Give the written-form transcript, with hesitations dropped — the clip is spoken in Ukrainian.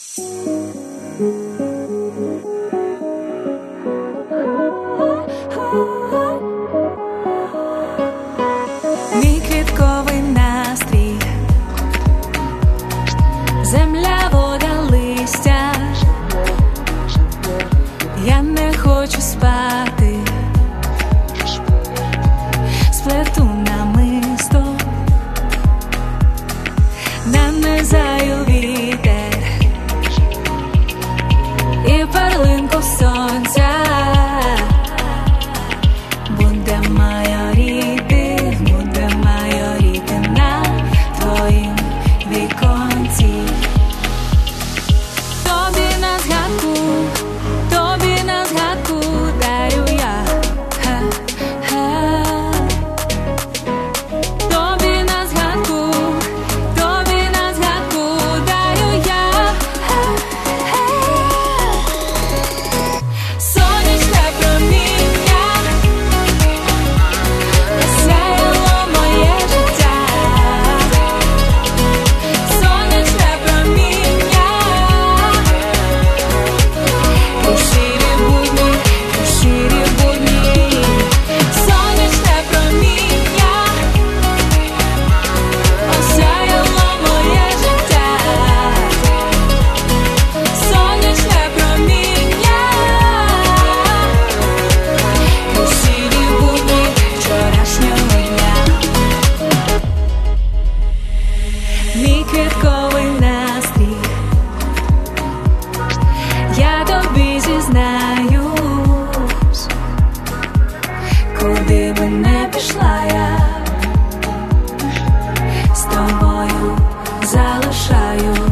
Мій квітковий настрій, земля, вода, листя. Я не хочу спати, сплету намисто, нанизаю вітер і перлинку сонця. Буде майоріти, буде майоріти на твоїм віконці. Тобі на згадку, тобі на згадку дарю я. Тобі на згадку, тобі на згадку дарю я. Сонячне проміння осяяло моє життя. Сонячне проміння крушили будні, крушили будні. Сонячне проміння осяяло моє життя. Сонячне проміння крушили будні вчорашнього дня. Мій квітковий настрій, я тобі зізнаюсь, куди би не пішла я, з тобою залишаю.